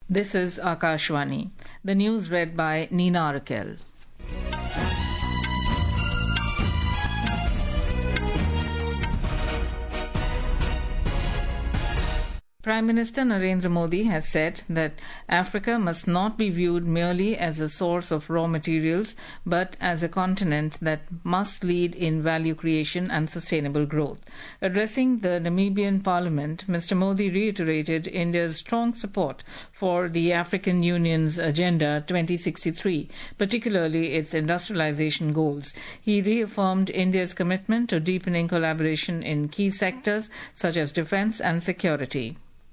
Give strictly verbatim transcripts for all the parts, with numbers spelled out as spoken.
This is Akashvani. The news read by Nina Raquel. Prime Minister Narendra Modi has said that Africa must not be viewed merely as a source of raw materials, but as a continent that must lead in value creation and sustainable growth. Addressing the Namibian Parliament, Mister Modi reiterated India's strong support for the African Union's Agenda twenty sixty-three, particularly its industrialization goals. He reaffirmed India's commitment to deepening collaboration in key sectors such as defense and security.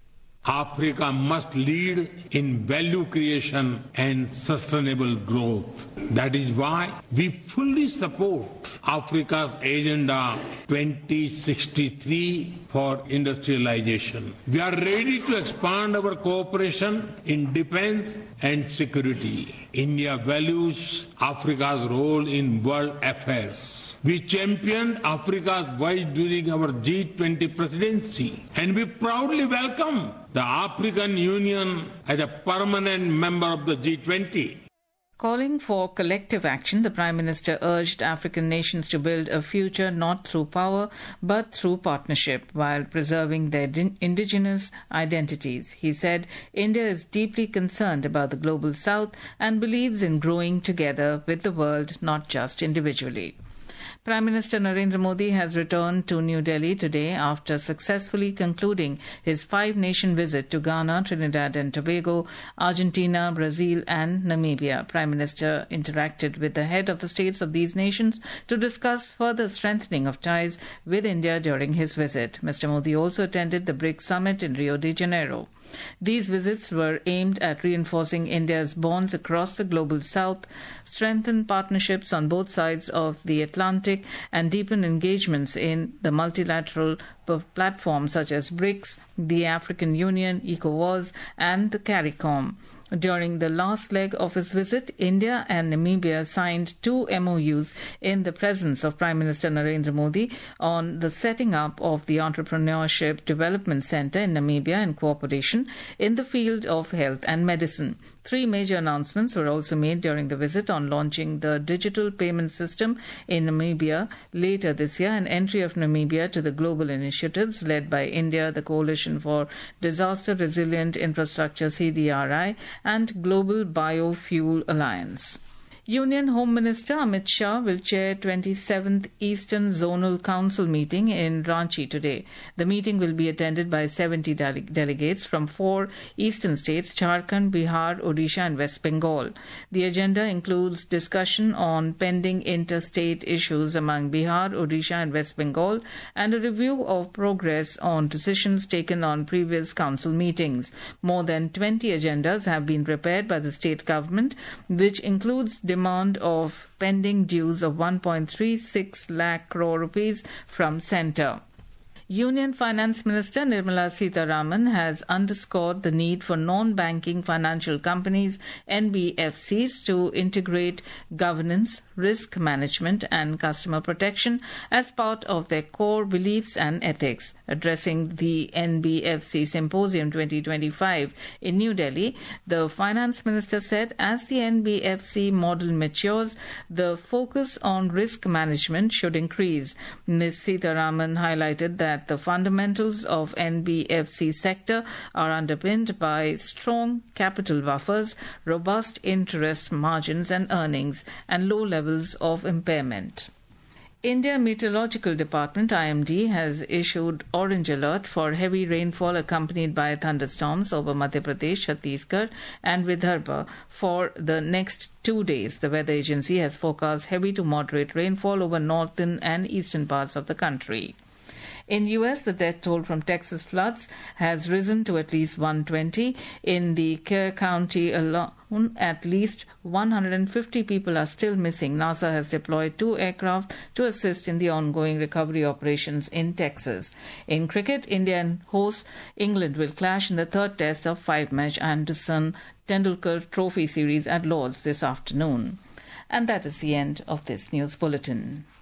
Africa must lead in value creation and sustainable growth. That is why we fully support Africa's Agenda twenty sixty-three for industrialization. We are ready to expand our cooperation in defense and security. India values Africa's role in world affairs. We championed Africa's voice during our G twenty presidency, and we proudly welcome the African Union as a permanent member of the G twenty. Calling for collective action, the Prime Minister urged African nations to build a future not through power but through partnership while preserving their indigenous identities. He said India is deeply concerned about the global south and believes in growing together with the world, not just individually. Prime Minister Narendra Modi has returned to New Delhi today after successfully concluding his five-nation visit to Ghana, Trinidad and Tobago, Argentina, Brazil and Namibia. Prime Minister interacted with the head of the states of these nations to discuss further strengthening of ties with India during his visit. Mister Modi also attended the BRICS summit in Rio de Janeiro. These visits were aimed at reinforcing India's bonds across the global south, strengthen partnerships on both sides of the Atlantic, and deepen engagements in the multilateral platforms such as BRICS, the African Union, ECOWAS, and the CARICOM. During the last leg of his visit, India and Namibia signed two M O Us in the presence of Prime Minister Narendra Modi on the setting up of the Entrepreneurship Development Centre in Namibia and cooperation in the field of health and medicine. Three major announcements were also made during the visit on launching the digital payment system in Namibia later this year and entry of Namibia to the global initiatives led by India, the Coalition for Disaster Resilient Infrastructure C D R I, and Global Biofuel Alliance. Union Home Minister Amit Shah will chair twenty-seventh Eastern Zonal Council meeting in Ranchi today. The meeting will be attended by seventy dele- delegates from four eastern states, Jharkhand, Bihar, Odisha and West Bengal. The agenda includes discussion on pending interstate issues among Bihar, Odisha and West Bengal and a review of progress on decisions taken on previous council meetings. More than twenty agendas have been prepared by the state government, which includes demand of pending dues of one point three six lakh crore rupees from centre. Union Finance Minister Nirmala Sitharaman has underscored the need for non-banking financial companies, N B F Cs, to integrate governance, risk management and customer protection as part of their core beliefs and ethics. Addressing the N B F C Symposium twenty twenty-five in New Delhi, the Finance Minister said as the N B F C model matures, the focus on risk management should increase. Miz Sitharaman highlighted that the fundamentals of N B F C sector are underpinned by strong capital buffers, robust interest margins and earnings, and low levels of impairment. India Meteorological Department I M D has issued orange alert for heavy rainfall accompanied by thunderstorms over Madhya Pradesh, Chhattisgarh and Vidarbha for the next two days. The weather agency has forecast heavy to moderate rainfall over northern and eastern parts of the country. In the U S, the death toll from Texas floods has risen to at least one hundred twenty. In the Kerr County alone, at least one hundred fifty people are still missing. NASA has deployed two aircraft to assist in the ongoing recovery operations in Texas. In cricket, India and host England will clash in the third test of five-match Anderson Tendulkar Trophy Series at Lord's this afternoon. And that is the end of this news bulletin.